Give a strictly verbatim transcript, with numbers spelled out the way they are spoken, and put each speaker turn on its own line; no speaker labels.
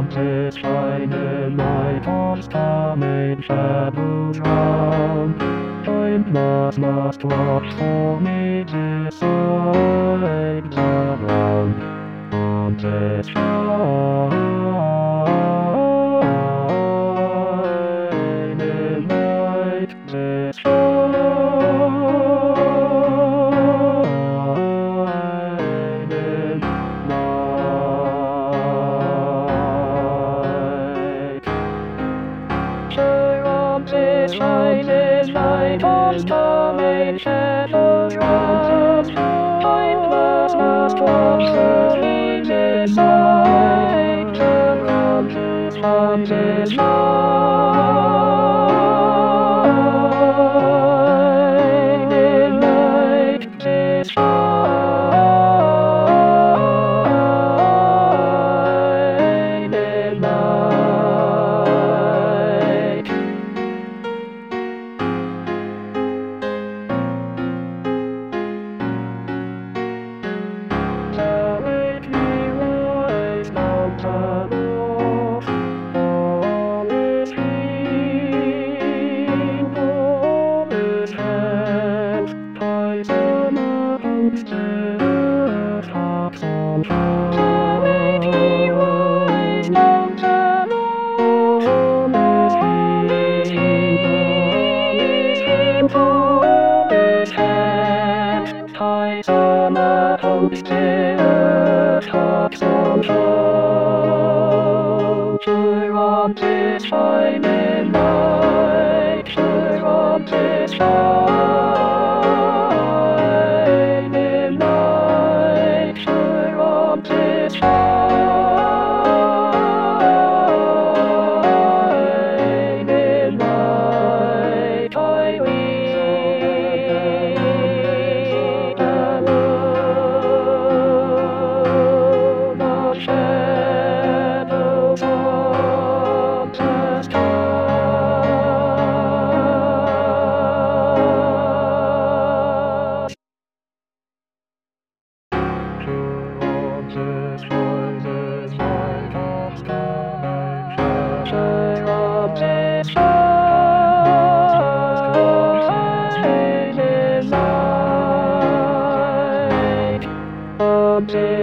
trumpet shining, light on coming, shadows round. Time must, must watch for me, decide the ground. Trumpet shining, light this Trumpet shining, light on coming, shadows round. Time must, must watch for me, decide the ground. Trumpet shining, light this shining light. Telling me wise mountain off, all is green, all is red. Ties on a homestead, tops on top. Telling me wise mountain off, all is green, all is red. Ties on a homestead, tops on top. Trumpet shining light, trumpet shining light, trumpet shining light. I read alone the shadows of the stars. Trumpet shining, light of coming, trumpet shining light. Trumpet